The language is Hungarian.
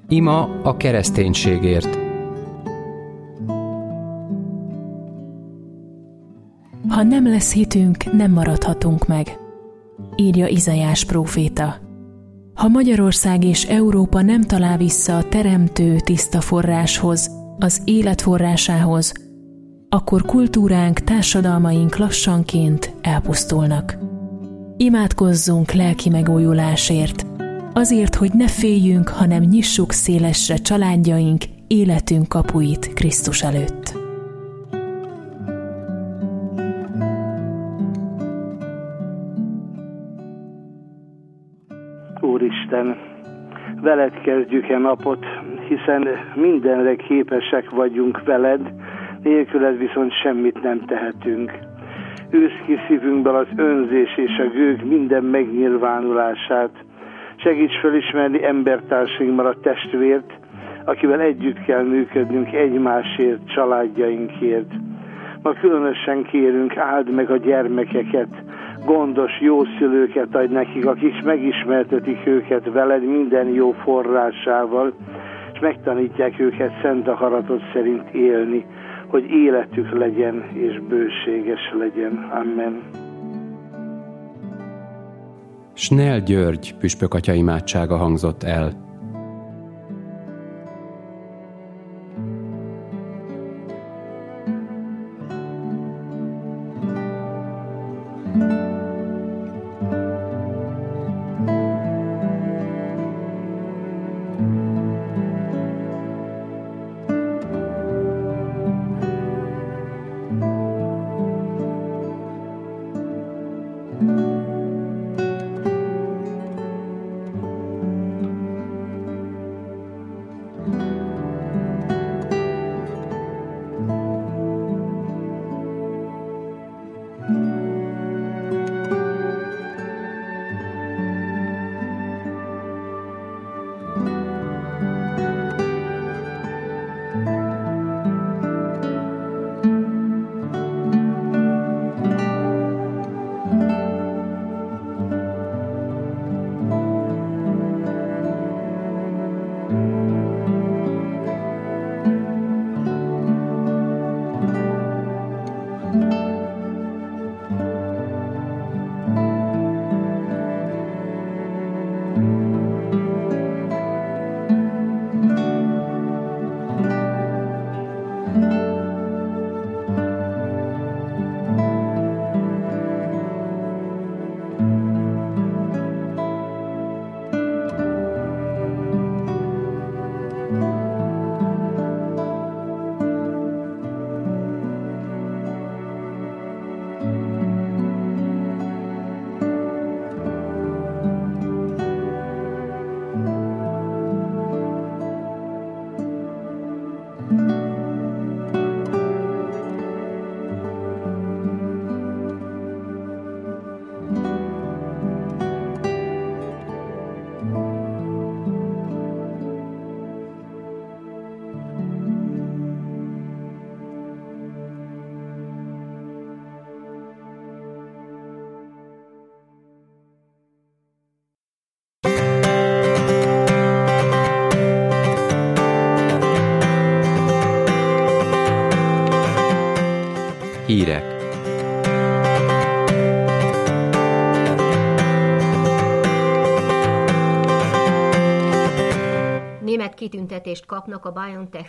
Ima a kereszténységért. Ha nem lesz hitünk, nem maradhatunk meg, írja Izaiás próféta. Ha Magyarország és Európa nem talál vissza a teremtő tiszta forráshoz, az élet forrásához, akkor kultúránk, társadalmaink lassanként elpusztulnak. Imádkozzunk lelki megújulásért, azért, hogy ne féljünk, hanem nyissuk szélesre családjaink, életünk kapuit Krisztus előtt. Úristen, veled kezdjük-e napot, hiszen mindenre képesek vagyunk veled, nélküled viszont semmit nem tehetünk. Űzd ki szívünkből az önzés és a gőg minden megnyilvánulását. Segíts felismerni embertársainkban a testvért, akivel együtt kell működnünk egymásért, családjainkért. Ma különösen kérünk, áld meg a gyermekeket, gondos, jó szülőket adj nekik, akik megismertetik őket veled minden jó forrásával, és megtanítják őket szent akaratod szerint élni, hogy életük legyen és bőséges legyen. Amen. Snell György püspökatya imádsága hangzott el. Hírek. Német kitüntetést kapnak a BioNTech